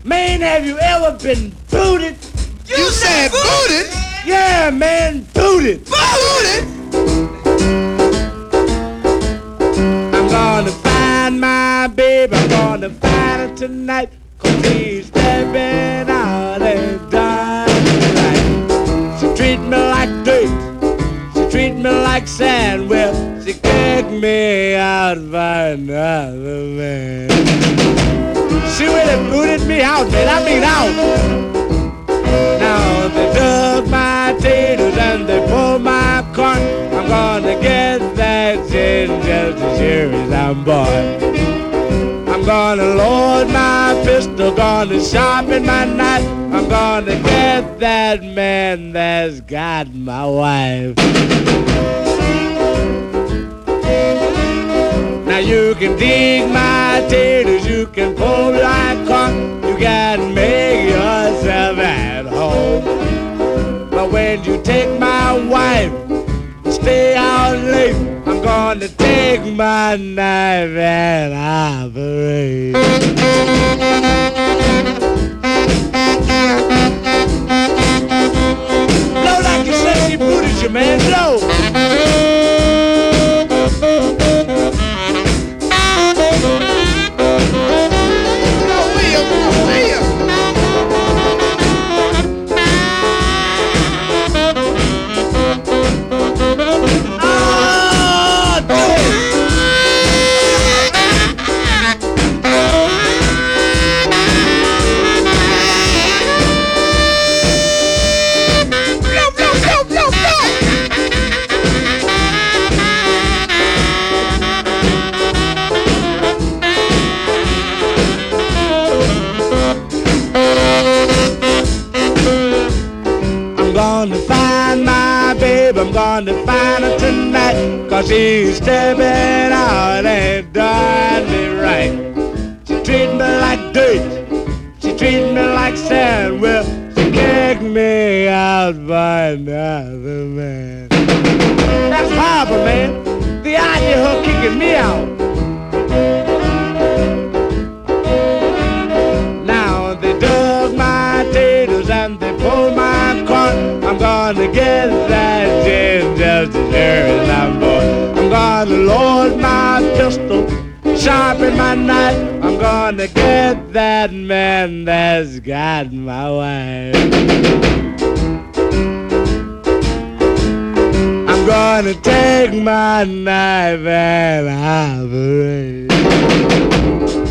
Man, have you ever been booted? You said booted? Yeah, man, booted. Booted? I'm gonna find my baby, I'm gonna find her tonight, 'cause she's stepping out and dying right. She treat me like dirt, she treat me like sand, well, she kicked me out by another man. She really booted me out, man, I mean out. Now they dug my taters and they pulled my corn. I'm gonna get that shit just as sure as I'm born. I'm gonna load my pistol, gonna sharpen my knife. I'm gonna get that man that's got my wife. Now you can dig my taters, you can pull my corn, you can make yourself at home. But when you take my wife, stay out late, I'm gonna take my knife and operate. Blow like you said she booted you, man, blow. I'm gonna find her tonight, 'cause she's stepping out and doing me right. She treat me like dirt, she treat me like sand, well, she kicked me out by another man. That's horrible, man, the idea of her kicking me out. Now they dug my taters and they pulled my corn. I'm gonna get that gin just as sure as I'm born. I'm gonna load my pistol, sharpen my knife. I'm gonna get that man that's got my wife. I'm gonna take my knife and operate.